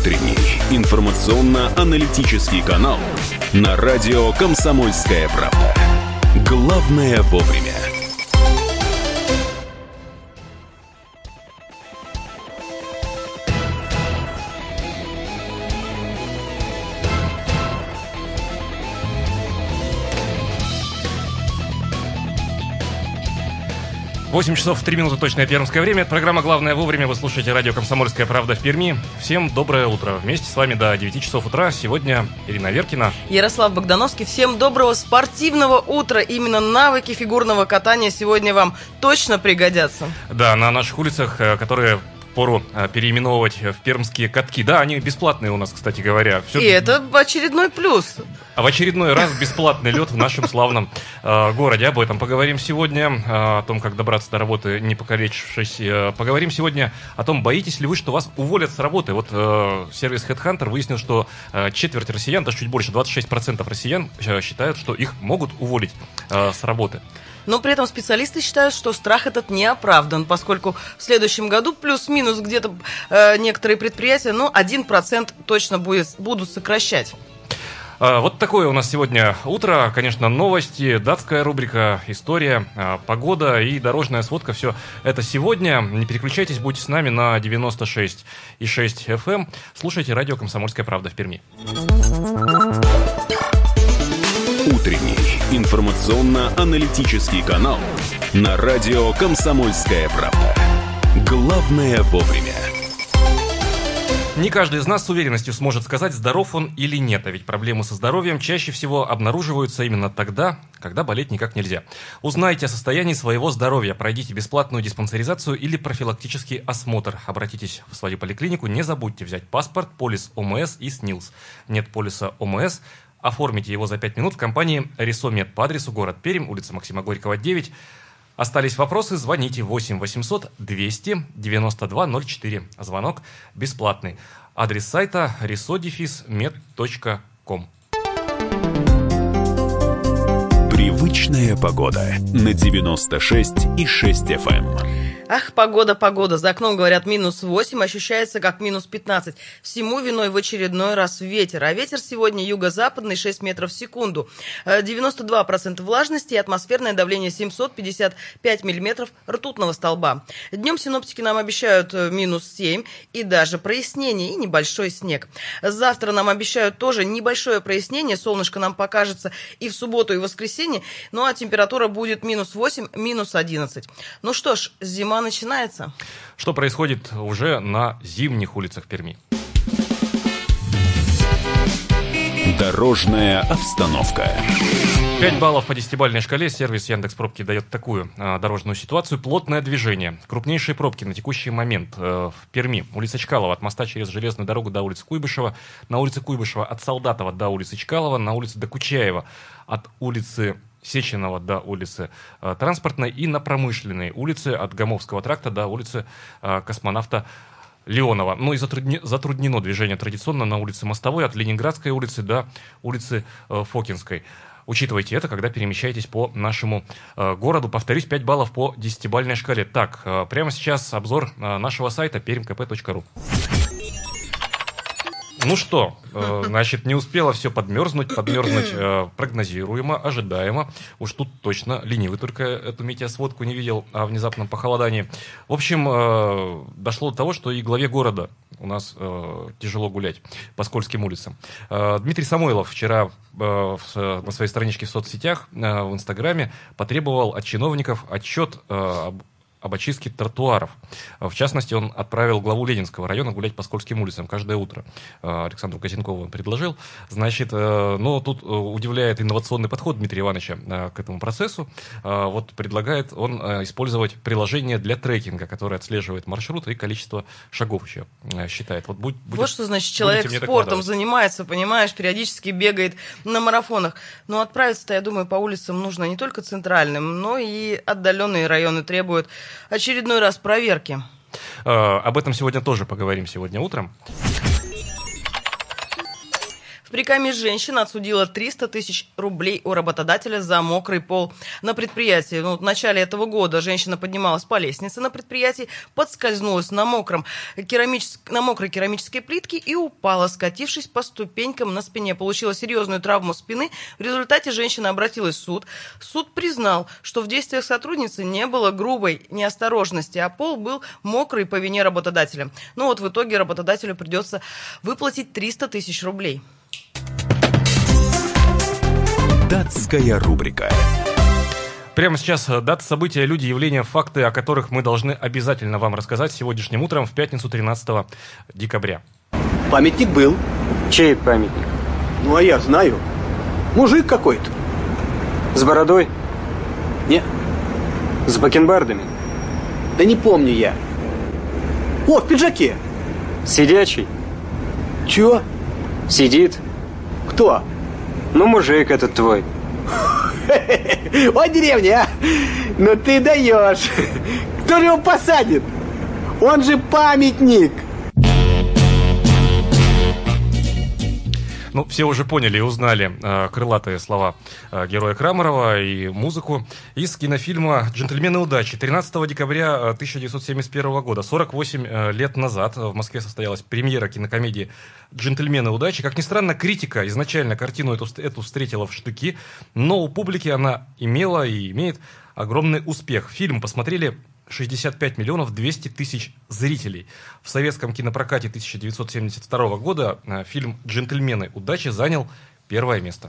Утренний информационно-аналитический канал на радио «Комсомольская правда». Главное вовремя. Восемь часов 3 минуты точное пермское время. Это программа «Главное вовремя». Вы слушаете радио «Комсомольская правда» в Перми. Всем доброе утро. Вместе с вами до 9 часов утра. Сегодня Ирина Веркина. Ярослав Богдановский. Всем доброго спортивного утра. Именно навыки фигурного катания сегодня вам точно пригодятся. Да, на наших улицах, которые пору переименовывать в пермские катки. Да, они бесплатные у нас, кстати говоря. И это очередной плюс. А в очередной раз бесплатный лед в нашем славном городе. Об этом поговорим сегодня, о том, как добраться до работы, не покалечившись. Поговорим сегодня о том, боитесь ли вы, что вас уволят с работы. Вот сервис HeadHunter выяснил, что четверть россиян, даже чуть больше, 26% россиян считают, что их могут уволить с работы. Но при этом специалисты считают, что страх этот не оправдан, поскольку в следующем году плюс-минус где-то некоторые предприятия, 1% точно будут сокращать. Вот такое у нас сегодня утро. Конечно, новости, датская рубрика, история, погода и дорожная сводка. Все это сегодня. Не переключайтесь, будьте с нами на 96,6 FM. Слушайте радио «Комсомольская правда» в Перми. Утренний информационно-аналитический канал на радио «Комсомольская правда». Главное вовремя. Не каждый из нас с уверенностью сможет сказать, здоров он или нет, а ведь проблемы со здоровьем чаще всего обнаруживаются именно тогда, когда болеть никак нельзя. Узнайте о состоянии своего здоровья, пройдите бесплатную диспансеризацию или профилактический осмотр. Обратитесь в свою поликлинику, не забудьте взять паспорт, полис ОМС и СНИЛС. Нет полиса ОМС? Оформите его за 5 минут в компании «Рисомед» по адресу город Пермь, улица Максима Горького, 9. Остались вопросы? Звоните 8 800 200 92 04. Звонок бесплатный. Адрес сайта risodefismed.com. Привычная погода на 96,6 FM. Ах, погода. За окном, говорят, -8, ощущается как -15. Всему виной в очередной раз ветер. А ветер сегодня юго-западный, 6 метров в секунду. 92% влажности и атмосферное давление 755 миллиметров ртутного столба. Днем синоптики нам обещают -7 и даже прояснение и небольшой снег. Завтра нам обещают тоже небольшое прояснение. Солнышко нам покажется и в субботу, и в воскресенье. Ну а температура будет -8, -11. Ну что ж, зима начинается. Что происходит уже на зимних улицах Перми? Дорожная обстановка. 5 баллов по 10-бальной шкале. Сервис Яндекс.Пробки дает такую дорожную ситуацию. Плотное движение. Крупнейшие пробки на текущий момент в Перми. Улица Чкалова от моста через железную дорогу до улицы Куйбышева. На улице Куйбышева от Солдатова до улицы Чкалова. На улице Докучаева от улицы Сеченова до улицы Транспортной и на Промышленной улице от Гомовского тракта до улицы Космонавта Леонова. Ну и затруднено движение традиционно на улице Мостовой от Ленинградской улицы до улицы Фокинской. Учитывайте это, когда перемещаетесь по нашему городу. Повторюсь, 5 баллов по 10-бальной шкале. Так, прямо сейчас обзор нашего сайта permkp.ru. Ну что, значит, не успело все подмерзнуть прогнозируемо, ожидаемо. Уж тут точно ленивый только эту метеосводку не видел о внезапном похолодании. В общем, дошло до того, что и главе города у нас тяжело гулять по скользким улицам. Дмитрий Самойлов вчера на своей страничке в соцсетях, в Инстаграме, потребовал от чиновников отчет об очистке тротуаров. В частности, он отправил главу Ленинского района гулять по скользким улицам каждое утро. Александру Козенкову он предложил. Значит, но тут удивляет инновационный подход Дмитрия Ивановича к этому процессу. Вот предлагает он использовать приложение для трекинга, которое отслеживает маршрут и количество шагов еще считает. Вот что значит человек спортом занимается, понимаешь, периодически бегает на марафонах. Но отправиться-то, я думаю, по улицам нужно не только центральным, но и отдаленные районы требуют очередной раз проверки. Об этом сегодня тоже поговорим сегодня утром. В Прикамье женщина отсудила 300 тысяч рублей у работодателя за мокрый пол на предприятии. В начале этого года женщина поднималась по лестнице на предприятии, подскользнулась на мокрой керамической плитке и упала, скатившись по ступенькам на спине. Получила серьезную травму спины. В результате женщина обратилась в суд. Суд признал, что в действиях сотрудницы не было грубой неосторожности, а пол был мокрый по вине работодателя. В итоге работодателю придется выплатить 300 тысяч рублей. Датская рубрика. Прямо сейчас дата, события, люди, явления, факты, о которых мы должны обязательно вам рассказать сегодняшним утром в пятницу 13 декабря. Памятник был. Чей памятник? А я знаю. Мужик какой-то. С бородой? Не. С бакенбардами? Да не помню я. О, в пиджаке. Сидячий? Чё? Сидит. Кто? Мужик этот твой. О, деревня, а? Ну ты даешь. Кто же его посадит? Он же памятник. Все уже поняли и узнали крылатые слова героя Крамарова и музыку из кинофильма «Джентльмены удачи». 13 декабря 1971 года, 48 лет назад, в Москве состоялась премьера кинокомедии «Джентльмены удачи». Как ни странно, критика изначально картину эту встретила в штыки, но у публики она имела и имеет огромный успех. Фильм посмотрели 65 миллионов 200 тысяч зрителей. В советском кинопрокате 1972 года фильм «Джентльмены удачи» занял первое место.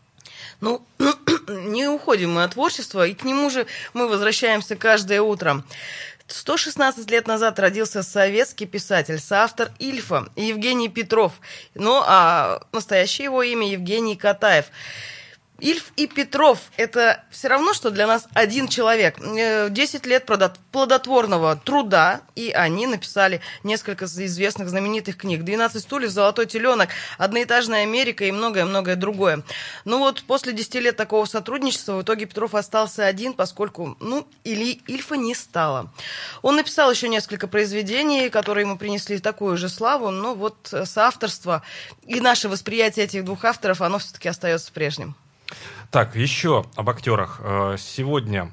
Не уходим мы от творчества, и к нему же мы возвращаемся каждое утро. 116 лет назад родился советский писатель, соавтор «Ильфа» Евгений Петров. А настоящее его имя Евгений Катаев. Ильф и Петров – это все равно, что для нас один человек. 10 лет плодотворного труда, и они написали несколько известных знаменитых книг. «12 стульев», «Золотой теленок», «Одноэтажная Америка» и многое-многое другое. После 10 лет такого сотрудничества в итоге Петров остался один, поскольку, Ильфа не стало. Он написал еще несколько произведений, которые ему принесли такую же славу, но соавторство и наше восприятие этих двух авторов, оно все-таки остается прежним. Так, еще об актерах. Сегодня,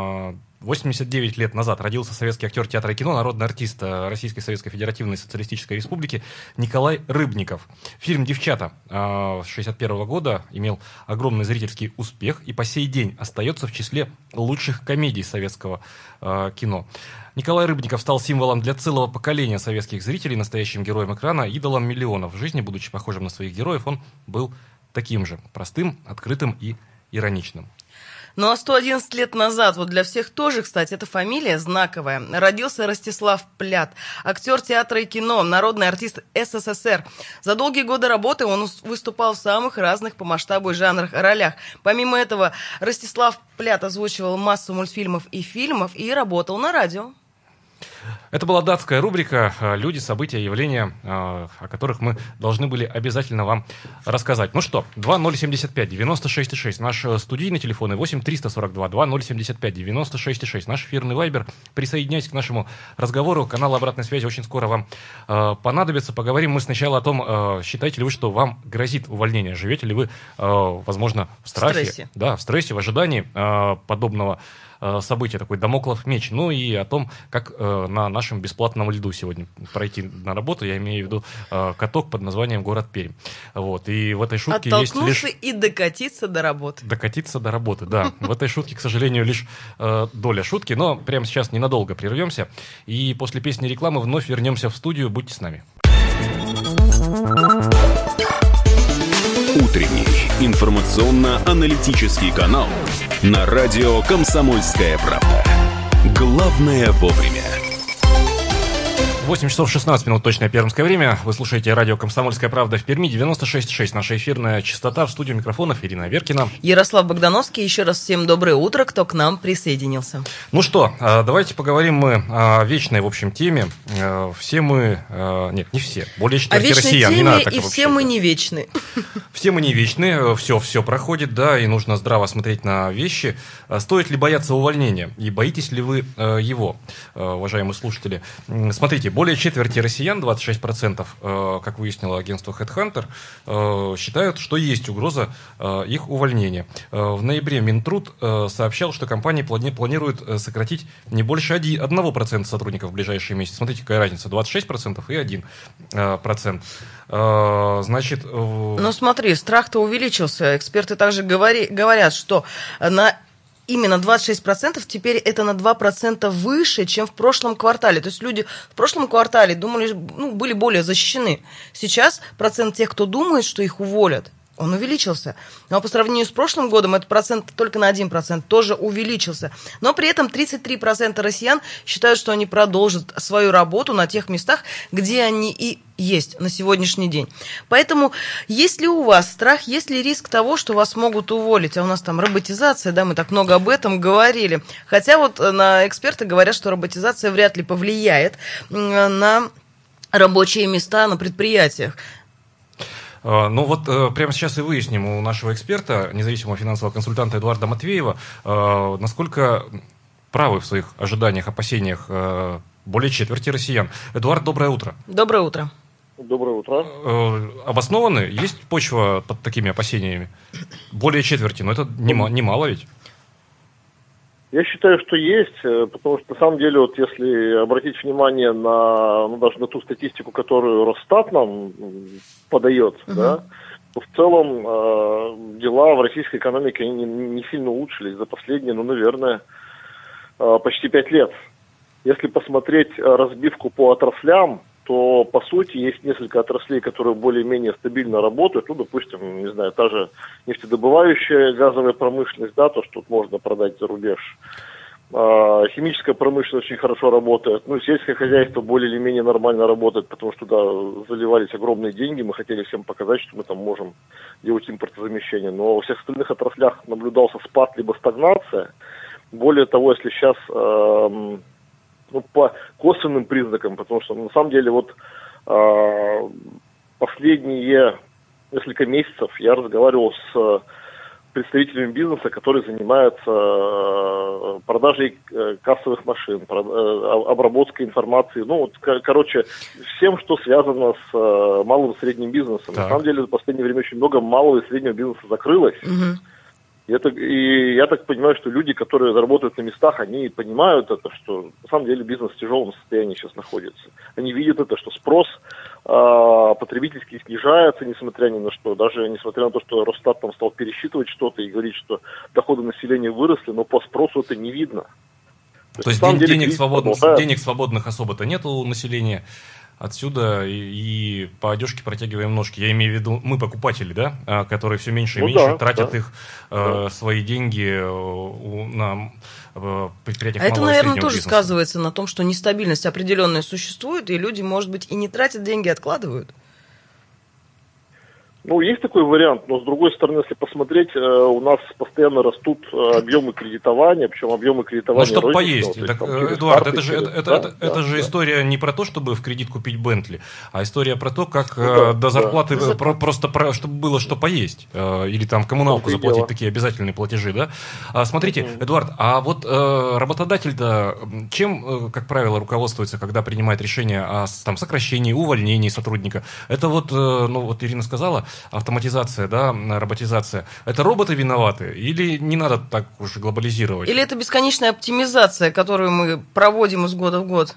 89 лет назад, родился советский актер театра и кино, народный артист Российской Советской Федеративной Социалистической Республики Николай Рыбников. Фильм «Девчата» 1961 года имел огромный зрительский успех и по сей день остается в числе лучших комедий советского кино. Николай Рыбников стал символом для целого поколения советских зрителей, настоящим героем экрана, идолом миллионов. В жизни, будучи похожим на своих героев, он был таким же, простым, открытым и ироничным. 111 лет назад, для всех тоже, кстати, эта фамилия знаковая, родился Ростислав Плят, актер театра и кино, народный артист СССР. За долгие годы работы он выступал в самых разных по масштабу и жанрах ролях. Помимо этого, Ростислав Плят озвучивал массу мультфильмов и фильмов и работал на радио. Это была датская рубрика «Люди, события, явления», о которых мы должны были обязательно вам рассказать. 2075-96-6, наш студийный телефон, и 8-342-2075-96-6, наш эфирный вайбер. Присоединяйтесь к нашему разговору, канал обратной связи очень скоро вам понадобится. Поговорим мы сначала о том, считаете ли вы, что вам грозит увольнение, живете ли вы, возможно, в страхе, в стрессе, в ожидании подобного события, такой дамоклов меч. И о том, как на нашем бесплатном льду сегодня пройти на работу, я имею в виду каток под названием «Город Пермь». И в этой шутке есть лишь... и докатиться до работы. Докатиться до работы, да. В этой шутке, к сожалению, лишь доля шутки, но прямо сейчас ненадолго прервемся, и после песни рекламы вновь вернемся в студию. Будьте с нами. Утренний информационно-аналитический канал на радио «Комсомольская правда». Главное вовремя. 8 часов 16 минут, точное пермское время. Вы слушаете радио «Комсомольская правда» в Перми, 96,6. Наша эфирная частота. В студию микрофонов Ирина Веркина. Ярослав Богдановский. Еще раз всем доброе утро, кто к нам присоединился. Давайте поговорим мы о вечной, в общем, теме. Все мы... Нет, не все. Более четверти россиян. Не надо так, и все мы не вечны. Все мы не вечны. Все проходит, да, и нужно здраво смотреть на вещи. Стоит ли бояться увольнения? И боитесь ли вы его, уважаемые слушатели? Смотрите, более четверти россиян, 26%, как выяснило агентство HeadHunter, считают, что есть угроза их увольнения. В ноябре Минтруд сообщал, что компании планируют сократить не больше 1% сотрудников в ближайшие месяцы. Смотрите, какая разница, 26% и 1%. Значит... Ну смотри, страх-то увеличился. Эксперты также говорят, что именно 26% теперь это на 2% выше, чем в прошлом квартале. То есть люди в прошлом квартале думали, были более защищены. Сейчас процент тех, кто думает, что их уволят, он увеличился. Но по сравнению с прошлым годом этот процент только на 1% тоже увеличился. Но при этом 33% россиян считают, что они продолжат свою работу на тех местах, где они и есть на сегодняшний день. Поэтому есть ли у вас страх, есть ли риск того, что вас могут уволить? А у нас там роботизация, да, мы так много об этом говорили. Хотя вот эксперты говорят, что роботизация вряд ли повлияет на рабочие места на предприятиях. Ну вот прямо сейчас и выясним у нашего эксперта, независимого финансового консультанта Эдуарда Матвеева, насколько правы в своих ожиданиях, опасениях более четверти россиян. Эдуард, доброе утро. Доброе утро. Доброе утро. Обоснованы? Есть почва под такими опасениями? Более четверти, но это немало ведь. Я считаю, что есть, потому что на самом деле, вот если обратить внимание даже на ту статистику, которую Росстат нам подает, да, то в целом дела в российской экономике не сильно улучшились за последние, наверное, почти 5 лет. Если посмотреть разбивку по отраслям, то, по сути, есть несколько отраслей, которые более-менее стабильно работают. Ну, допустим, не знаю, та же нефтедобывающая газовая промышленность, да, то, что тут можно продать за рубеж. Химическая промышленность очень хорошо работает. Ну, сельское хозяйство более или менее нормально работает, потому что туда заливались огромные деньги. Мы хотели всем показать, что мы там можем делать импортозамещение. Но во всех остальных отраслях наблюдался спад либо стагнация. Более того, если сейчас... по косвенным признакам, потому что на самом деле вот последние несколько месяцев я разговаривал с представителями бизнеса, которые занимаются продажей кассовых машин, обработкой информации, всем, что связано с малым и средним бизнесом. Так. На самом деле в последнее время очень много малого и среднего бизнеса закрылось. Угу. И я так понимаю, что люди, которые работают на местах, они понимают это, что на самом деле бизнес в тяжелом состоянии сейчас находится. Они видят это, что спрос потребительский снижается, несмотря ни на что. Даже несмотря на то, что Росстат там стал пересчитывать что-то и говорить, что доходы населения выросли, но по спросу это не видно. То есть денег свободных особо-то нет у населения. Отсюда и по одежке протягиваем ножки. Я имею в виду, мы покупатели, да, которые все меньше и меньше тратят их, свои деньги на предприятиях малого и среднего бизнеса. Это, наверное, тоже сказывается на том, что нестабильность определенная существует, и люди, может быть, и не тратят деньги, откладывают. Есть такой вариант, но с другой стороны, если посмотреть, у нас постоянно растут объемы кредитования, причем объемы кредитования... чтобы поесть. Так, Эдуард, это же история не про то, чтобы в кредит купить Бентли, а история про то, как до зарплаты просто чтобы было что поесть. Или там коммуналку заплатить, такие обязательные платежи, да? Смотрите, Эдуард, а вот работодатель-то чем, как правило, руководствуется, когда принимает решение о сокращении, увольнении сотрудника? Это вот Ирина сказала, автоматизация, да, роботизация. Это роботы виноваты? Или не надо так уж глобализировать? Или это бесконечная оптимизация, которую мы проводим из года в год?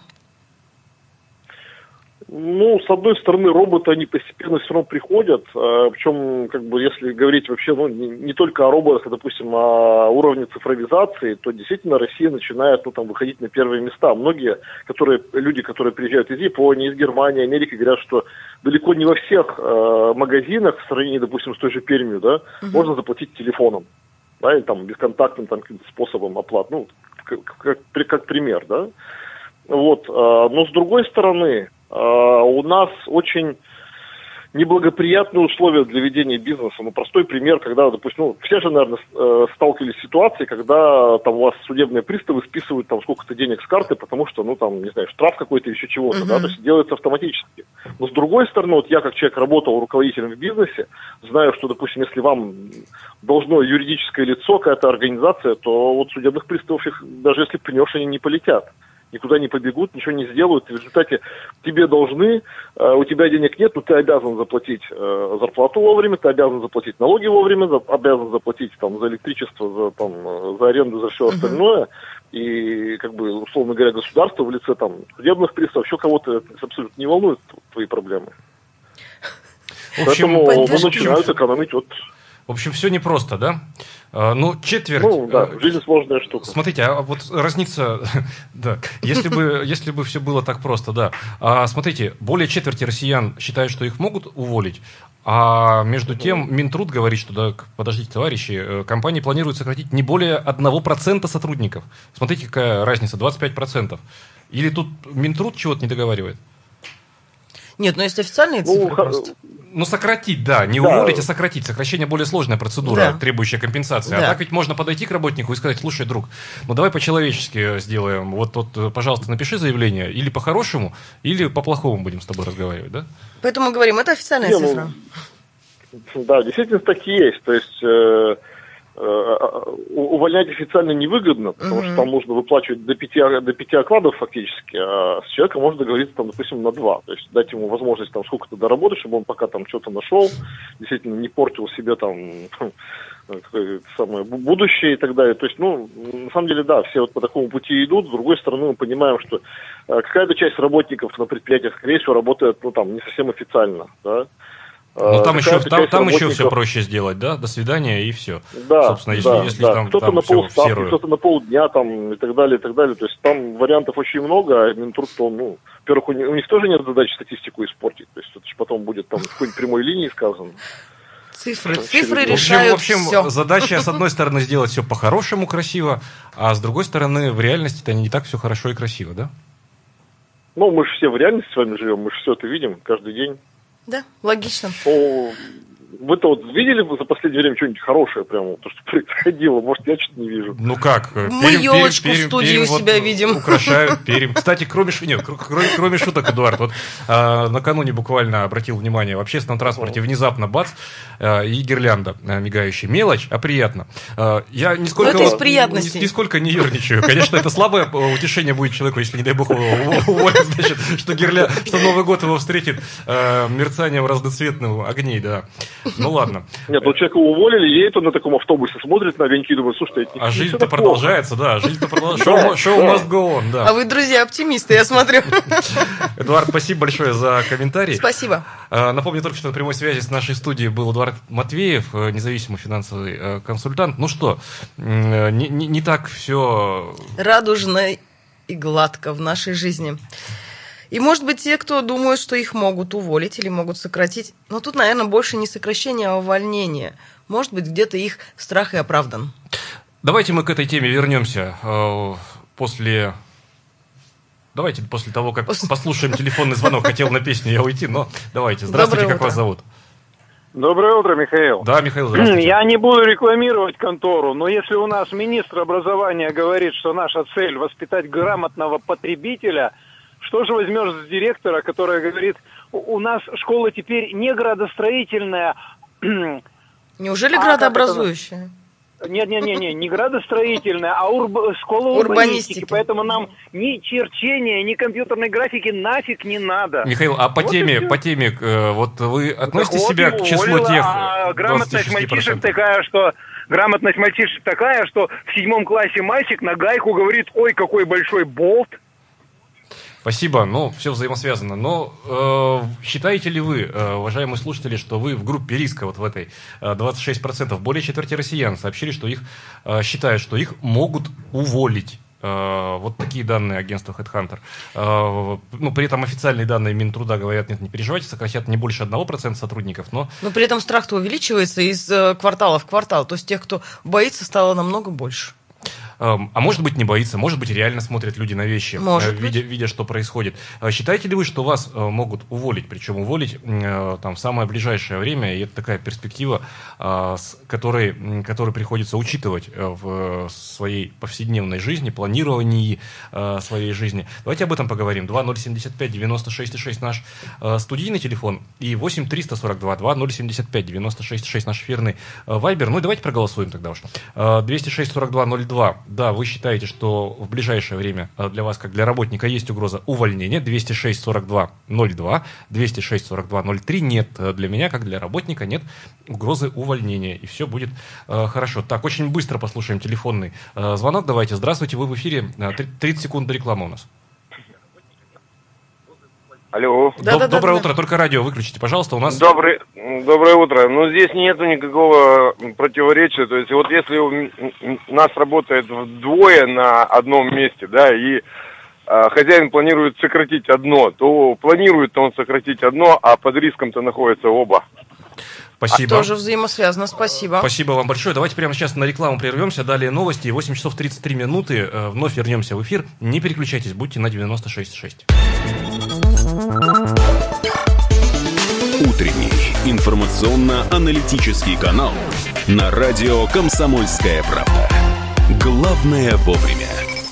С одной стороны, роботы, они постепенно все равно приходят, причем, если говорить вообще, не только о роботах, а, допустим, о уровне цифровизации, то действительно Россия начинает, выходить на первые места. Многие люди, которые приезжают из Японии, из Германии, Америки, говорят, что далеко не во всех магазинах, в сравнении, допустим, с той же Пермью, да, можно заплатить телефоном, да, или бесконтактным каким-то способом оплаты, как пример, да. Но с другой стороны, у нас очень неблагоприятные условия для ведения бизнеса. Простой пример, когда, допустим, все же, наверное, сталкивались с ситуацией, когда у вас судебные приставы списывают сколько-то денег с карты, потому что, штраф какой-то или еще чего-то, да, то есть делается автоматически. Но с другой стороны, я как человек работал руководителем в бизнесе, знаю, что, допустим, если вам должно юридическое лицо, какая-то организация, то судебных приставов, их, даже если пнешь, они не полетят. никуда не побегут, ничего не сделают. В результате тебе должны, у тебя денег нет, но ты обязан заплатить зарплату вовремя, ты обязан заплатить налоги вовремя, обязан заплатить там, за электричество, за аренду, за все остальное. И, как бы, условно говоря, государство в лице там судебных приставов, еще кого-то абсолютно не волнует твои проблемы. В общем, поэтому начинают экономить вот... В общем, все непросто, да? Ну, четверть... Ну, да, жизнь сложная штука. Смотрите, а вот разница... Да, если бы все было так просто, да. Смотрите, более четверти россиян считают, что их могут уволить, а между тем Минтруд говорит, что, да, подождите, товарищи, компании планируют сократить не более 1% сотрудников. Смотрите, какая разница, 25%. Или тут Минтруд чего-то не договаривает? Нет, но есть официальные цифры просто. Ну, сократить, да, не уволить, а сократить. Сокращение более сложная процедура, требующая компенсации. Да. А так ведь можно подойти к работнику и сказать: слушай, друг, ну давай по-человечески сделаем. Вот, пожалуйста, напиши заявление или по-хорошему, или по-плохому будем с тобой разговаривать, да? Поэтому мы говорим, это официальная цифра. Да, действительно так и есть. То есть увольнять официально невыгодно, потому что там нужно выплачивать до 5 окладов фактически, а с человеком можно договориться, там, допустим, на 2. То есть дать ему возможность там сколько-то доработать, чтобы он пока там что-то нашел, действительно не портил себе там самое будущее и так далее. То есть, ну, на самом деле, да, все вот по такому пути идут. С другой стороны, мы понимаем, что какая-то часть работников на предприятиях, скорее всего, работает, ну, там, не совсем официально, да. Но там еще все проще сделать, да? До свидания и все. Да, собственно, если там кто-то на полставки, кто-то на полдня там, и так далее, и так далее. То есть там вариантов очень много, а Минтруд, то, ну, во-первых, у них тоже нет задачи статистику испортить. То есть это же потом будет там в какой-нибудь прямой линии сказано. Цифры решают все. В общем, задача, с одной стороны, сделать все по-хорошему, красиво, а с другой стороны, в реальности-то не так все хорошо и красиво, да? Ну, мы же все в реальности с вами живем, мы же все это видим каждый день. Да, логично. Вы-то вот видели за последнее время что-нибудь хорошее, прямо то, что происходило? Может, я что-то не вижу. Ну как? Мы елочку в студии у себя видим. Украшают перьям. Кстати, кроме шуток, Эдуард, вот накануне буквально обратил внимание, в общественном транспорте внезапно бац, и гирлянда мигающая. Мелочь, а приятно. Я нисколько не ерничаю. Конечно, это слабое утешение будет человеку, если, не дай бог, уволят, значит, что Новый год его встретит мерцанием разноцветных огней, да. Ну ладно. Нет, ну человека уволили, едет он на таком автобусе, смотрит на огоньки и думает: слушай, это а жизнь-то продолжается, да, жизнь-то продолжается. Шоу must go on, да. А вы, друзья, оптимисты, я смотрю. Эдуард, спасибо большое за комментарий. Спасибо. Напомню только, что на прямой связи с нашей студией был Эдуард Матвеев, независимый финансовый консультант. Ну что, не так все радужно и гладко в нашей жизни. И, может быть, те, кто думают, что их могут уволить или могут сократить, но тут, наверное, больше не сокращение, а увольнение. Может быть, где-то их страх и оправдан. Давайте мы к этой теме вернемся после того, как послушаем телефонный звонок. Хотел на песню я уйти, но давайте. Здравствуйте, как вас зовут? Доброе утро, Михаил. Да, Михаил, здравствуйте. Я не буду рекламировать контору, но если у нас министр образования говорит, что наша цель воспитать грамотного потребителя, что же возьмешь с директора, который говорит: у нас школа теперь не градостроительная. Неужели градообразующая? Нет, не градостроительная, а школа урбанистики. Поэтому нам ни черчения, ни компьютерной графики нафиг не надо. Михаил, а по теме, вот вы относите себя к числу тех 26%? Грамотность мальчишек такая, что в 7 классе мальчик на гайку говорит: ой, какой большой болт. Спасибо, ну, все взаимосвязано. Но считаете ли вы, уважаемые слушатели, что вы в группе риска, вот в этой 26%, более четверти россиян сообщили, что их считают, что их могут уволить? Вот такие данные агентства HeadHunter. Ну, при этом официальные данные Минтруда говорят: нет, не переживайте, сократят не больше 1% сотрудников. Но при этом страх-то увеличивается из квартала в квартал. То есть тех, кто боится, стало намного больше. А может быть, не боится, может быть, реально смотрят люди на вещи, видя, что происходит. Считаете ли вы, что вас могут уволить, причем уволить там, в самое ближайшее время, и это такая перспектива, которую приходится учитывать в своей повседневной жизни, планировании своей жизни? Давайте об этом поговорим. 2075-96-6 наш студийный телефон и 8-342-2075-96-6 наш эфирный вайбер. Ну и давайте проголосуем тогда уж. 206-42-02 да, вы считаете, что в ближайшее время для вас, как для работника, есть угроза увольнения, 206-42-02, 206-42-03, нет, для меня, как для работника, нет угрозы увольнения, и все будет хорошо. Так, очень быстро послушаем телефонный звонок, давайте. Здравствуйте, вы в эфире, 30 секунд до рекламы у нас. Алло. Доброе утро, только радио выключите, пожалуйста, у нас... Доброе утро. Но здесь нету никакого противоречия. То есть вот если у нас работает двое на одном месте, да, и хозяин планирует сократить одно, то планирует он сократить одно, а под риском-то находятся оба. Спасибо. Тоже взаимосвязано, спасибо. Спасибо вам большое. Давайте прямо сейчас на рекламу прервемся. Далее новости. 8 часов 33 минуты. Вновь вернемся в эфир. Не переключайтесь, будьте на 96,6. Утренний информационно-аналитический канал на радио «Комсомольская правда». Главное вовремя.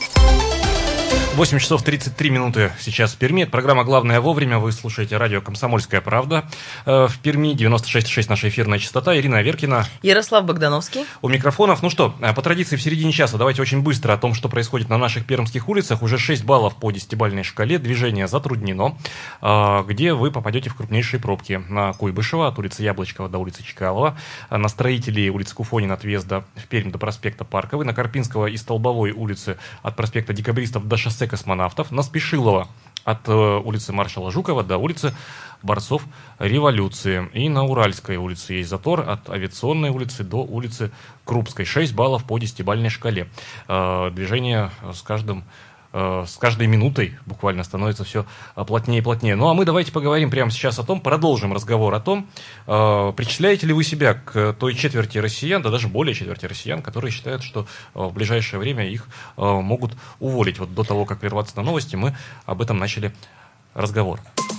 8 часов 33 минуты сейчас в Перми. Это программа «Главное вовремя». Вы слушаете радио «Комсомольская правда». В Перми 96,6 наша эфирная частота. Ирина Аверкина. Ярослав Богдановский. У микрофонов. Ну что, по традиции в середине часа давайте очень быстро о том, что происходит на наших пермских улицах. Уже 6 баллов по 10-бальной шкале. Движение затруднено. Где вы попадете в крупнейшие пробки. На Куйбышева от улицы Яблочкова до улицы Чкалова. На Строителей улицы Куфонина от въезда в Пермь до проспекта Парковой. На Карпинского и Столбовой улицы от проспекта Декабристов до шоссе Космонавтов, на Спешилова от улицы Маршала Жукова до улицы Борцов Революции. И на Уральской улице есть затор от Авиационной улицы до улицы Крупской. 6 баллов по 10-бальной шкале. Движение с каждой минутой буквально становится все плотнее и плотнее. Ну а мы давайте поговорим прямо сейчас продолжим разговор о том, причисляете ли вы себя к той четверти россиян, да даже более четверти россиян, которые считают, что в ближайшее время их могут уволить. Вот до того, как прерваться на новости, мы об этом начали разговор.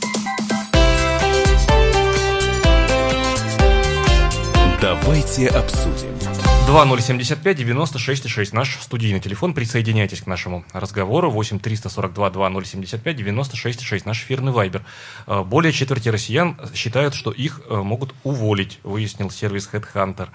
Давайте обсудим. 2075-96-6, наш студийный телефон. Присоединяйтесь к нашему разговору. 8-342-2075-96-6, наш эфирный вайбер. Более четверти россиян считают, что их могут уволить, выяснил сервис HeadHunter.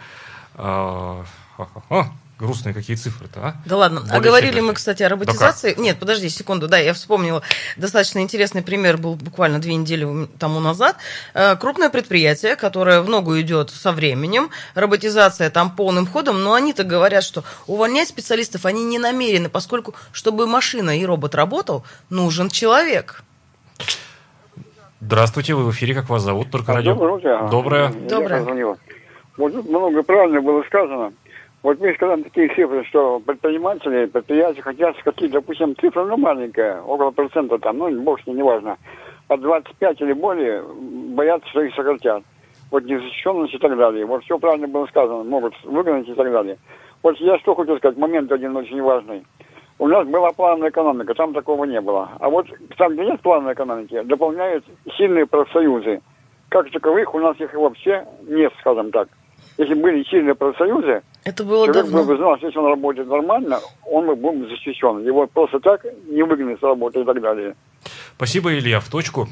Грустные какие цифры-то, а? Да ладно. А говорили мы, кстати, о роботизации. Нет, подожди секунду. Да, я вспомнила. Достаточно интересный пример был буквально 2 недели тому назад. Крупное предприятие, которое в ногу идет со временем. Роботизация там полным ходом. Но они-то говорят, что увольнять специалистов они не намерены, поскольку, чтобы машина и робот работал, нужен человек. Здравствуйте, вы в эфире. Как вас зовут? Только радио. Доброе. Вот тут много правильно было сказано. Вот мы сказали такие цифры, что предприниматели, предприятия хотят скатить, допустим, цифра, маленькая, около процента там, бог с ним, неважно, от 25 или более боятся, что их сократят. Вот незащищенность и так далее. Вот все правильно было сказано, могут выгнать и так далее. Вот я что хочу сказать, момент один очень важный. У нас была плановая экономика, там такого не было. А вот там, где нет плановой экономики, дополняют сильные профсоюзы. Как таковых у нас их вообще нет, скажем так. Если были сильные профсоюзы, это было человек давно. бы знал, что если он работает нормально, он бы был защищен. Его просто так не выгнать с работы и так далее. Спасибо, Илья. В точку.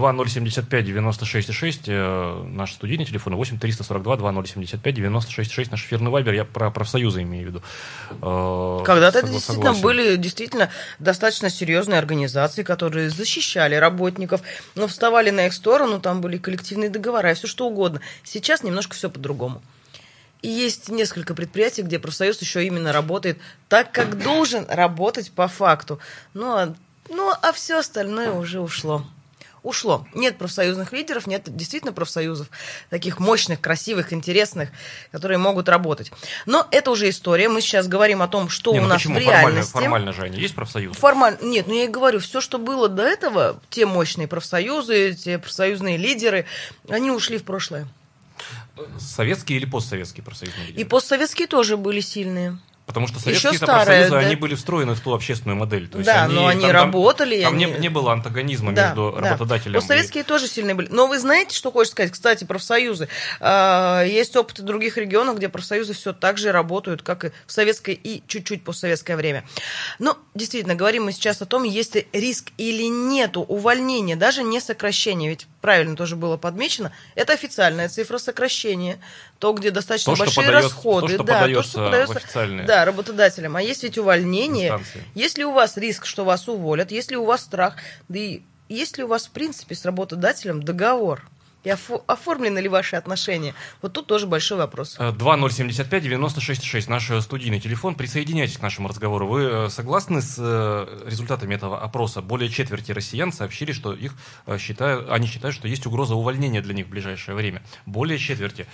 2075-96-6, наш студийный телефон, 8-342-2075-96-6, наш эфирный вайбер. Я про профсоюзы имею в виду. Когда-то это действительно были достаточно серьезные организации, которые защищали работников, но вставали на их сторону, там были коллективные договора и все что угодно. Сейчас немножко все по-другому. И есть несколько предприятий, где профсоюз еще именно работает так, как должен работать по факту. А все остальное уже ушло. Нет профсоюзных лидеров, нет действительно профсоюзов, таких мощных, красивых, интересных, которые могут работать. Но это уже история. Мы сейчас говорим о том, что у нас в реальности. Формально же они есть профсоюзы? Нет, я и говорю, все, что было до этого, те мощные профсоюзы, те профсоюзные лидеры, они ушли в прошлое. Советские или постсоветские профсоюзные лидеры? И постсоветские тоже были сильные. Потому что советские профсоюзы, они были встроены в ту общественную модель. То есть но они работали. Там не было антагонизма между работодателем. Постсоветские тоже сильные были. Но вы знаете, что хочется сказать? Кстати, профсоюзы. Есть опыт в других регионах, где профсоюзы все так же работают, как и в советское и чуть-чуть постсоветское время. Но действительно, говорим мы сейчас о том, есть ли риск или нету увольнения, даже не сокращения. Ведь правильно тоже было подмечено, это официальная цифра сокращения, то, где достаточно то, большие расходы, то, что подается официальные. Да, работодателям. А есть ведь увольнение, инстанции. если у вас риск, что вас уволят, если у вас страх, да и есть ли у вас в принципе с работодателем договор? И оформлены ли ваши отношения? Вот тут тоже большой вопрос. 2075-96-6, наш студийный телефон. Присоединяйтесь к нашему разговору. Вы согласны с результатами этого опроса? Более четверти россиян сообщили, что они считают, что есть угроза увольнения для них в ближайшее время. Более четверти.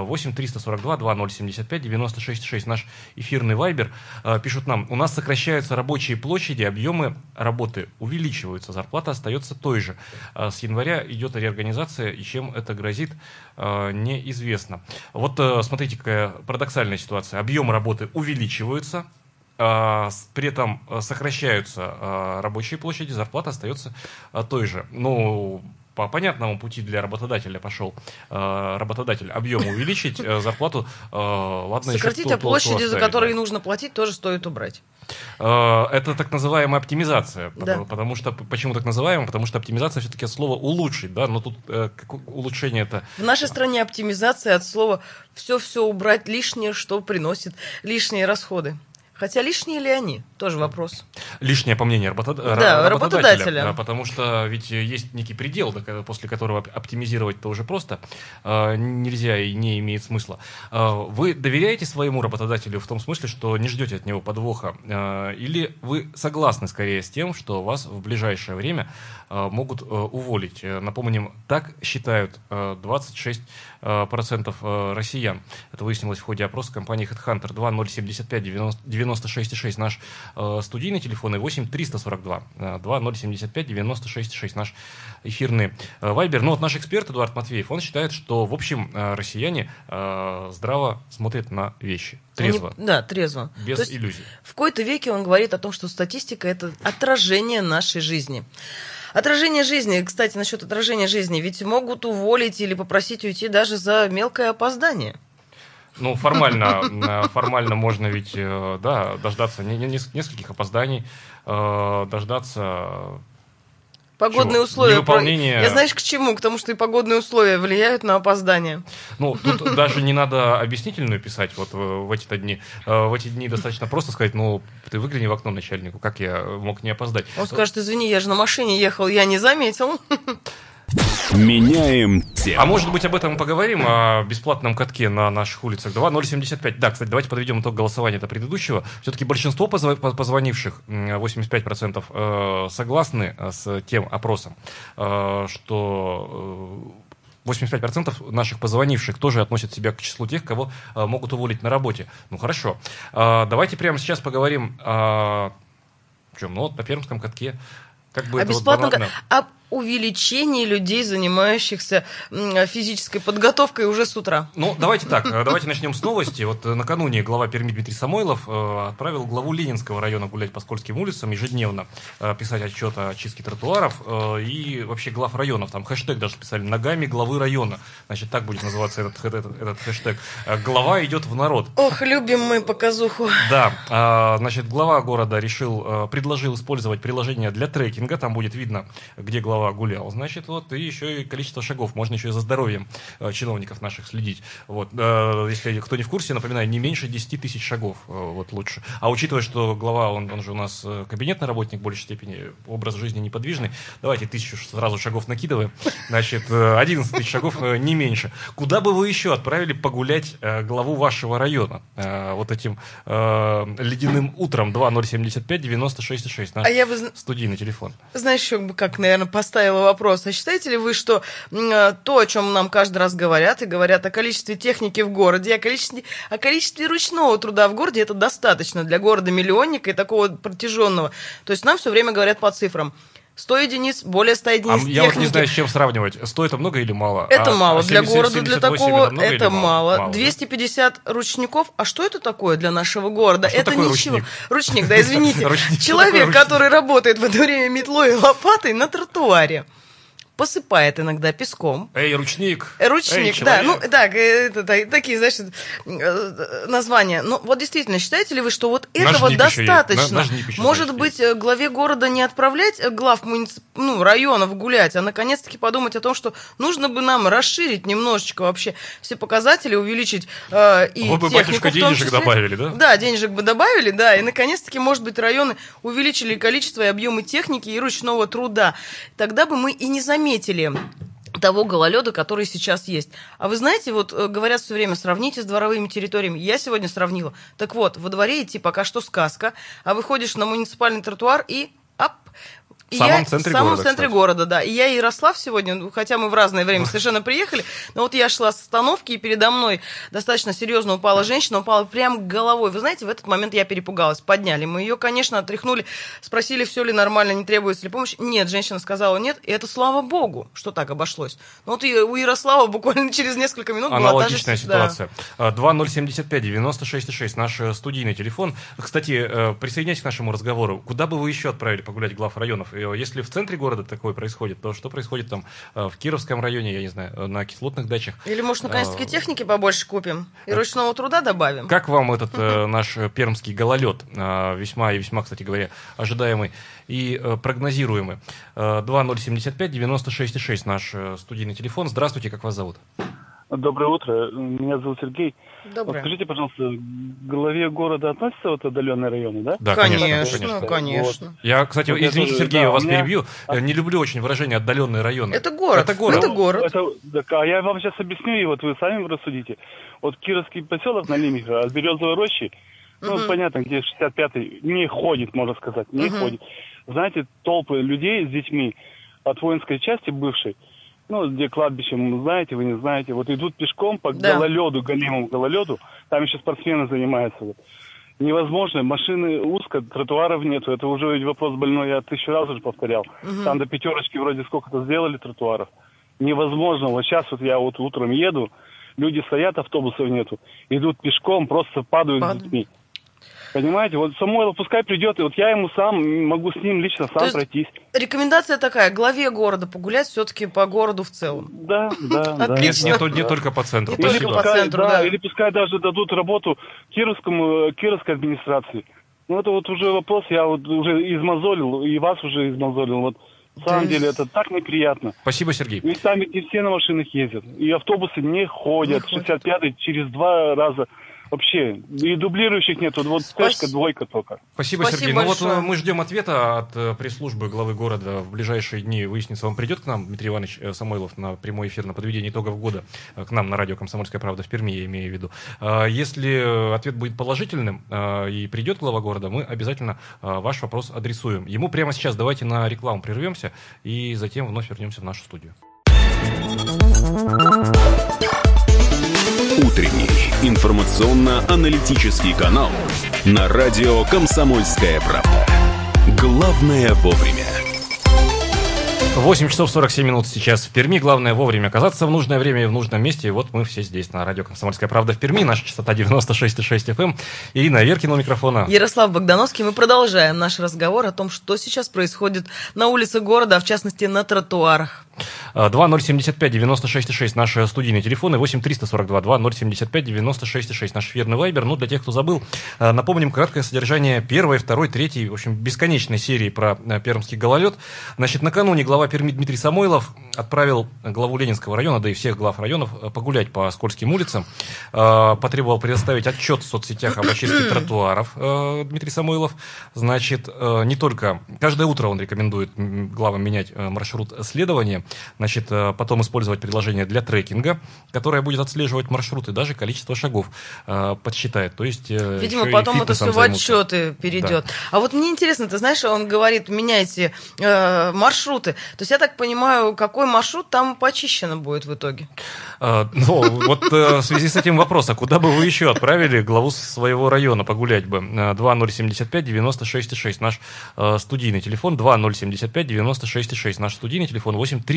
8-342-2075-96-6, наш эфирный вайбер. Пишут нам: у нас сокращаются рабочие площади, объемы работы увеличиваются, зарплата остается той же. С января идет реорганизация, и чем это грозит, неизвестно. Вот смотрите, какая парадоксальная ситуация. Объемы работы увеличиваются, при этом сокращаются рабочие площади, зарплата остается той же. Ну, по понятному пути для работодателя пошел работодатель объем увеличить, зарплату, ладно, сократить, еще а площади, оставить, за которые нужно платить, тоже стоит убрать. Это так называемая оптимизация. Да. Потому что, почему так называемая? Потому что оптимизация все-таки от слова улучшить, да, но тут улучшение это... В нашей стране оптимизация от слова все убрать лишнее, что приносит лишние расходы. Хотя лишние ли они? Тоже вопрос. Лишнее, по мнению работодателя. Потому что ведь есть некий предел, после которого оптимизировать-то уже просто нельзя и не имеет смысла. Вы доверяете своему работодателю в том смысле, что не ждете от него подвоха? Или вы согласны скорее с тем, что вас в ближайшее время могут уволить? Напомним, так считают 26% россиян. Это выяснилось в ходе опроса компании HeadHunter. 2075-96-6 наш студийный телефон и 8-342-2075-96-6 наш эфирный вайбер. Ну вот наш эксперт Эдуард Матвеев, он считает, что в общем россияне здраво смотрят на вещи. Трезво. Трезво. Без иллюзий. В кои-то веке он говорит о том, что статистика – это отражение нашей жизни. Отражение жизни, кстати, насчет отражения жизни, ведь могут уволить или попросить уйти даже за мелкое опоздание. Ну, формально можно ведь, да, дождаться нескольких опозданий, дождаться... Погодные условия. Невыполнение... Я знаешь к чему? К тому, что и погодные условия влияют на опоздание. Ну, тут даже не надо объяснительную писать вот в эти дни. В эти дни достаточно просто сказать: ну, ты выгляни в окно начальнику, как я мог не опоздать? Он скажет: извини, я же на машине ехал, я не заметил. Меняем тему. А может быть, об этом поговорим, о бесплатном катке на наших улицах. 2075. Да, кстати, давайте подведем итог голосования до предыдущего. Все-таки большинство позвонивших, 85%, согласны с тем опросом, что 85% наших позвонивших тоже относят себя к числу тех, кого могут уволить на работе. Ну, хорошо. Давайте прямо сейчас поговорим о чем? Ну, вот на Пермском катке. Как бы это бесплатном банально. Об увеличении людей, занимающихся физической подготовкой уже с утра. Ну, давайте так, давайте начнем с новости. Вот накануне глава Перми Дмитрий Самойлов отправил главу Ленинского района гулять по Скользким улицам ежедневно, писать отчет о чистке тротуаров и вообще глав районов. Там хэштег даже писали: «Ногами главы района». Значит, так будет называться этот хэштег. Глава идет в народ. Ох, любим мы показуху. Да, значит, глава города предложил использовать приложение для трекинга. Там будет видно, где глава гулял, значит, вот, и еще и количество шагов. Можно еще и за здоровьем чиновников наших следить. Вот, если кто не в курсе, напоминаю, не меньше 10 тысяч шагов, вот, лучше. А учитывая, что глава, он же у нас кабинетный работник в большей степени, образ жизни неподвижный, давайте 1000 сразу шагов накидываем, значит, 11 тысяч шагов, не меньше. Куда бы вы еще отправили погулять главу вашего района вот этим ледяным утром? 2075-96-6, наш студийный телефон. Знаешь, еще бы как, наверное, поставила вопрос: а считаете ли вы, что то, о чем нам каждый раз говорят, и говорят о количестве техники в городе, о количестве ручного труда в городе, это достаточно для города-миллионника и такого протяженного? То есть нам все время говорят по цифрам: 100 единиц, более 100 единиц техники. Я вот не знаю, с чем сравнивать. 100 это много или мало? Это мало. Для города, для такого, это мало. Мало. 250 ручников. А что это такое для нашего города? Это такое ничего. Ручник, да, извините. Ручник. Человек, который работает в это время метлой и лопатой на тротуаре. посыпает иногда песком. Эй, ручник! Ручник, Эй, да, человек. такие, знаешь, названия. Но вот действительно, считаете ли вы, что вот этого Ножник еще есть. достаточно? Ножник еще, Может значит, быть, главе города не отправлять глав районов гулять, а наконец-таки подумать о том, что нужно бы нам расширить немножечко вообще все показатели, увеличить и Вы бы, технику батюшка, в том денежек числе. добавили, да? Да, денежек бы добавили, да, и наконец-таки, может быть, районы увеличили количество и объемы техники и ручного труда. Тогда бы мы и не заметили того гололеда, который сейчас есть. А вы знаете, вот говорят все время, сравните с дворовыми территориями. Я сегодня сравнила. Так вот, во дворе идти пока что сказка, а выходишь на муниципальный тротуар и В самом центре города, в центре кстати. города, да. И я Ярослав сегодня, хотя мы в разное время совершенно приехали, но вот я шла с остановки, и передо мной достаточно серьезно упала женщина, упала прям головой. Вы знаете, в этот момент я перепугалась. Подняли. Мы ее, конечно, отряхнули, спросили, все ли нормально, не требуется ли помощь. Нет, женщина сказала нет, и это слава богу, что так обошлось. Но вот и у Ярослава буквально через несколько минут была Аналогичная та же ситуация. 2075-96-6, наш студийный телефон. Кстати, присоединяйтесь к нашему разговору. Куда бы вы еще отправили погулять глав районов? Если в центре города такое происходит, то что происходит там в Кировском районе, я не знаю, на кислотных дачах? Или, может, наконец-таки техники побольше купим и ручного труда добавим? Как вам этот наш пермский гололед? Весьма и весьма, кстати говоря, ожидаемый и прогнозируемый. 2075-96-6, наш студийный телефон. Здравствуйте, как вас зовут? Доброе утро, меня зовут Сергей. Доброе. Вот скажите, пожалуйста, к главе города относятся вот отдаленные районы, да? Да, конечно. Вот. Я, кстати, Вот извините, я тоже, Сергей, да, я вас у меня- перебью. Не люблю очень выражение «отдаленные районы». Это город. Это город. Это город. А я вам сейчас объясню, и вот вы сами рассудите. Вот Кировский поселок на Лимиха от Березовой рощи, понятно, где 65-й, не ходит, можно сказать, не ходит. Знаете, толпы людей с детьми от воинской части бывшей, где кладбище, знаете, вы не знаете, вот идут пешком по гололеду, голимому гололеду, там еще спортсмены занимаются. Вот. Невозможно, машины узко, тротуаров нету, это уже вопрос больной, я 1000 раз уже повторял. Там до пятерочки вроде сколько-то сделали тротуаров. Невозможно, вот сейчас вот я вот утром еду, люди стоят, автобусов нету, идут пешком, просто падают с детьми. Понимаете, вот Самойлов пускай придет, и вот я ему сам, могу с ним лично сам пройтись. Рекомендация такая, главе города погулять все-таки по городу в целом. Да. Отлично. Не только по центру. Не только по центру, да. Или пускай даже дадут работу Кировской администрации. Это вот уже вопрос, я вот уже измозолил, и вас уже измозолил. Вот на самом деле это так неприятно. Спасибо, Сергей. Ведь там не все на машинах ездят, и автобусы не ходят. 65-й через 2 раза. Вообще, и дублирующих нету, вот цешка, двойка только. Спасибо, Сергей. большое. Мы ждем ответа от пресс-службы главы города в ближайшие дни. Выяснится, он придет к нам, Дмитрий Иванович Самойлов, на прямой эфир на подведение итогов года, к нам на радио «Комсомольская правда» в Перми, я имею в виду. Если ответ будет положительным и придет глава города, мы обязательно ваш вопрос адресуем. Ему прямо сейчас давайте на рекламу прервемся и затем вновь вернемся в нашу студию. Утренний информационно-аналитический канал на радио «Комсомольская правда». Главное вовремя. 8 часов 47 минут сейчас в Перми. Главное вовремя оказаться в нужное время и в нужном месте. И вот мы все здесь на радио «Комсомольская правда» в Перми. Наша частота 96,6 FM. Ирина Аверкина у микрофона. Ярослав Богдановский. Мы продолжаем наш разговор о том, что сейчас происходит на улице города, а в частности на тротуарах. 2075-96-6 наш студийный телефон и 8-342-2075-96-6 наш эфирный вайбер. Для тех, кто забыл, напомним краткое содержание первой, второй, третьей, в общем, бесконечной серии про пермский гололед. Значит, накануне глава Перми Дмитрий Самойлов отправил главу Ленинского района, да и всех глав районов, погулять по скользким улицам. Потребовал предоставить отчет в соцсетях об очистке тротуаров Дмитрий Самойлов. Значит, не только... Каждое утро он рекомендует главам менять маршрут следования. Значит, потом использовать приложение для трекинга, которое будет отслеживать маршруты, даже количество шагов подсчитает. То есть, видимо, потом это все в отчеты перейдет. Да. А вот мне интересно, ты знаешь, он говорит, меняйте маршруты. То есть я так понимаю, какой маршрут там почищено будет в итоге? В связи с этим вопрос, а куда бы вы еще отправили главу своего района погулять бы? 2075-96-6 наш студийный телефон, 2075-96-6 наш студийный телефон,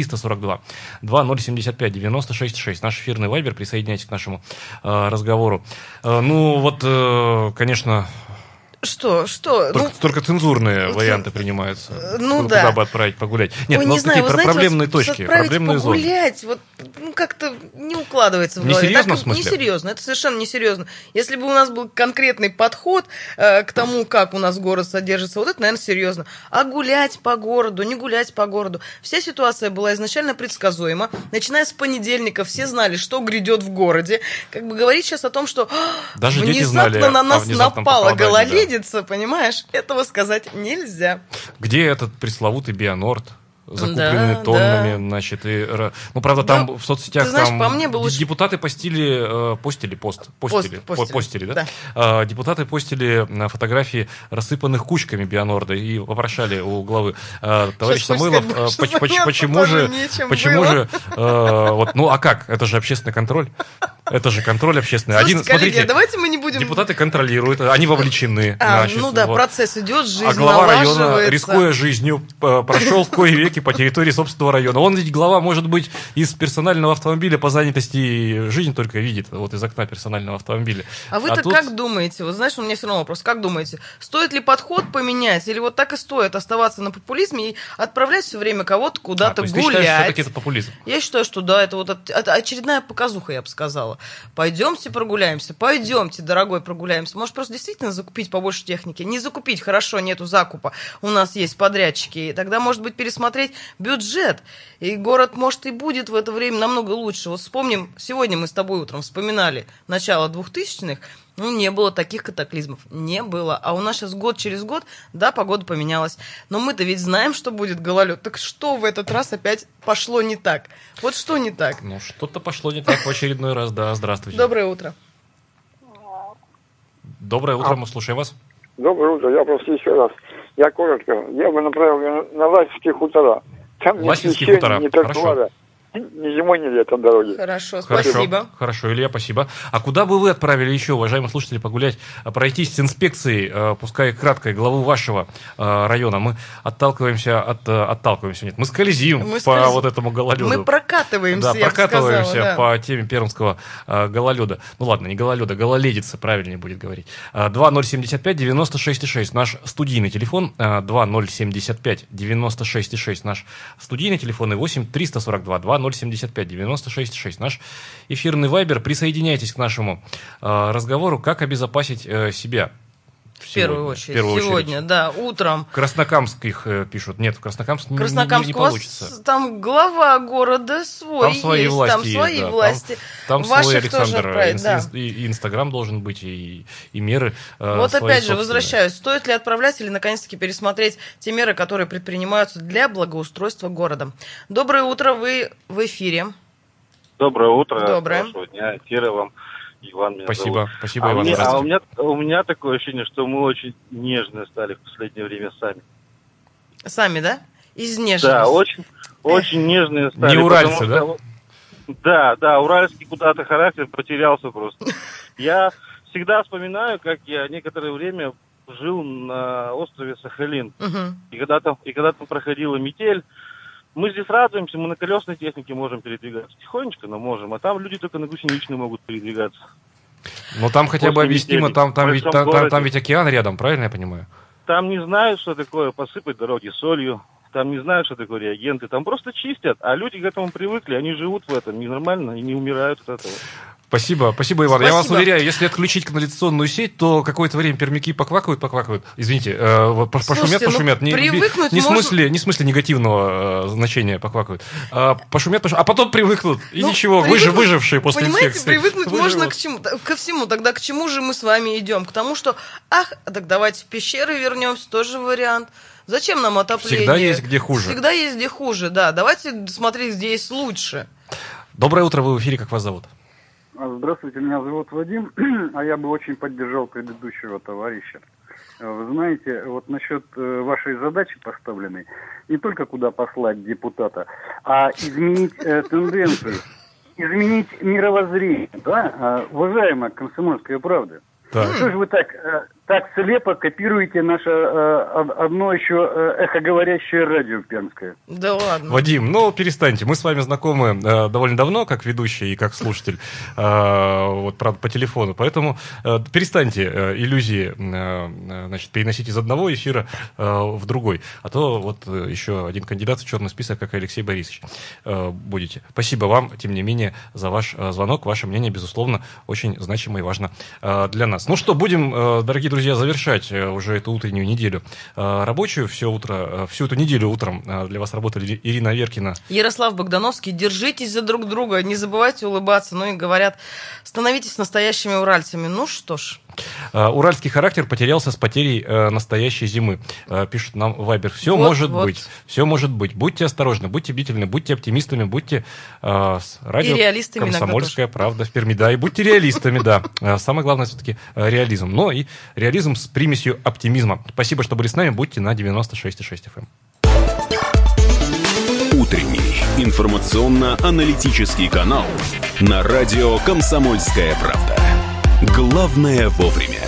8-342-2075-96-6 наш эфирный вайбер, присоединяйтесь к нашему разговору. Конечно... Что? Только цензурные варианты принимаются. Ну да. Куда бы отправить погулять. Нет, Ой, ну не знаю, такие вы знаете, проблемные вот точки, отправить проблемные зоны. погулять, вот, как-то не укладывается в голове. Несерьезно, в смысле? Несерьезно, это совершенно несерьезно. Если бы у нас был конкретный подход к тому, как у нас город содержится, вот это, наверное, серьезно. А гулять по городу, не гулять по городу. Вся ситуация была изначально предсказуема. Начиная с понедельника все знали, что грядет в городе. Как бы говорить сейчас о том, что даже внезапно дети знали на нас напала гололедица, да. понимаешь? Этого сказать нельзя. Где этот пресловутый Бионорд? Закупленные тоннами, значит, и... Ну, правда, там в соцсетях знаешь, там по мне было... депутаты постили, да? Депутаты постили фотографии рассыпанных кучками Бионорда и вопрошали у главы: товарищ Самойлов, почему же... Вот, ну, а как? Это же общественный контроль. Это же контроль общественный. Слушайте, коллеги, давайте мы не будем... Депутаты контролируют, они вовлечены. Ну да, процесс идет, жизнь налаживается. А глава района, налаживается. Рискуя жизнью, прошел в кои-веки по территории собственного района. Он ведь глава, может быть, из персонального автомобиля по занятости жизнь только видит, вот из окна персонального автомобиля. А вы-то тут... как думаете? Вот знаешь, у меня все равно вопрос. Как думаете, стоит ли подход поменять, или вот так и стоит оставаться на популизме и отправлять все время кого-то куда-то гулять? Ты считаешь, что все-таки это популизм? Я считаю, что да, это вот очередная показуха, я бы сказала. Пойдемте прогуляемся, пойдемте, дорогой, прогуляемся. Может, просто действительно закупить побольше техники? Не закупить, хорошо, нету закупа. У нас есть подрядчики. И тогда, может быть, пересмотреть бюджет. И город, может, и будет в это время намного лучше. Вот вспомним, сегодня мы с тобой утром вспоминали начало 2000-х. Ну, не было таких катаклизмов. Не было. А у нас сейчас год через год, да, погода поменялась. Но мы-то ведь знаем, что будет гололед. Так что в этот раз опять пошло не так? Вот что не так? Ну, что-то пошло не так в очередной раз, да. Здравствуйте. Доброе утро. Доброе утро, мы слушаем вас. Доброе утро. Я просто еще раз. Я коротко. Я бы направил на Ласинские хутора. Там Ласинские хутора. Не тротуара. Ни зимой, ни летом дороги. Хорошо, спасибо. Хорошо, Илья, спасибо. А куда бы вы отправили еще, уважаемые слушатели, погулять, пройтись с инспекцией, пускай краткой, главы вашего района? Мы мы скользим по вот этому гололеду. Мы прокатываемся, да, я прокатываемся сказала, да. по теме пермского гололеда. Ну ладно, не гололеда, гололедица, правильнее будет говорить. 2075-96-6, наш студийный телефон. 2075-96-6, наш студийный телефон. И 8-342-2075-96-6, наш эфирный вайбер. Присоединяйтесь к нашему разговору. Как обезопасить себя? В первую очередь. Сегодня, да, утром. Краснокамских пишут. Нет, в Краснокамск не получится. Там глава города свой там свои есть. Власти там свои есть, власти. Там Ваших свой Александр. И Инстаграм должен быть, и меры. Вот опять же, возвращаюсь. Стоит ли отправлять или наконец-таки пересмотреть те меры, которые предпринимаются для благоустройства города? Доброе утро, вы в эфире. Доброе утро. Доброе. Хорошего дня. Эфира вам. Иван меня Спасибо, зовут. спасибо, Иван. У меня такое ощущение, что мы очень нежные стали в последнее время сами. Сами, да? Изнеженность. Да, очень нежные стали. Не уральцы, да? Да, уральский куда-то характер потерялся просто. Я всегда вспоминаю, как я некоторое время жил на острове Сахалин. И когда там проходила метель, мы здесь радуемся, мы на колесной технике можем передвигаться. Тихонечко, но можем. А там люди только на гусеничной могут передвигаться. Но там хотя бы объяснимо, там ведь океан рядом, правильно я понимаю? Там не знают, что такое посыпать дороги солью. Там не знают, что такое реагенты. Там просто чистят. А люди к этому привыкли, они живут в этом ненормально и не умирают от этого. Спасибо, Иван. Спасибо. Я вас уверяю, если отключить канализационную сеть, то какое-то время пермяки поквакают. Извините, пошумят. Не в смысле негативного значения поквакают. Пошумят, а потом привыкнут. И ничего, выжившие после инфекции. Понимаете, привыкнуть можно к чему? Ко всему. Тогда к чему же мы с вами идем? К тому, что, так давайте в пещеры вернемся, тоже вариант. Зачем нам отопление? Всегда есть где хуже. Всегда есть где хуже, да. Давайте смотреть, где есть лучше. Доброе утро, вы в эфире, как вас зовут? Здравствуйте, меня зовут Вадим, а я бы очень поддержал предыдущего товарища. Вы знаете, вот насчет вашей задачи поставленной, не только куда послать депутата, а изменить тенденцию, изменить мировоззрение, да, уважаемая «Комсомольская правда». Так. Что же вы так так слепо копируете наше одно еще эхоговорящее радио пермское. Да ладно. Вадим, ну перестаньте. Мы с вами знакомы довольно давно, как ведущий и как слушатель, вот, правда, по телефону. Поэтому перестаньте иллюзии, значит, переносить из одного эфира в другой. А то вот еще один кандидат в черный список, как Алексей Борисович, будете. Спасибо вам, тем не менее, за ваш звонок. Ваше мнение, безусловно, очень значимо и важно для нас. Ну что, будем, дорогие друзья, завершать уже эту утреннюю неделю рабочую. Всю эту неделю утром для вас работали Ирина Аверкина, Ярослав Богдановский. Держитесь за друг друга, не забывайте улыбаться. Ну и говорят, становитесь настоящими уральцами. Ну что ж. Уральский характер потерялся с потерей настоящей зимы. Пишут нам в Вайбер. Все может быть. Все может быть. Будьте осторожны, будьте бдительны, будьте оптимистами, будьте с радио «Комсомольская правда» в Перми. Да, и будьте реалистами, да. Самое главное все-таки реализм. Но и реализм с примесью оптимизма. Спасибо, что были с нами. Будьте на 96,6 FM. Утренний информационно-аналитический канал на радио «Комсомольская правда». Главное вовремя.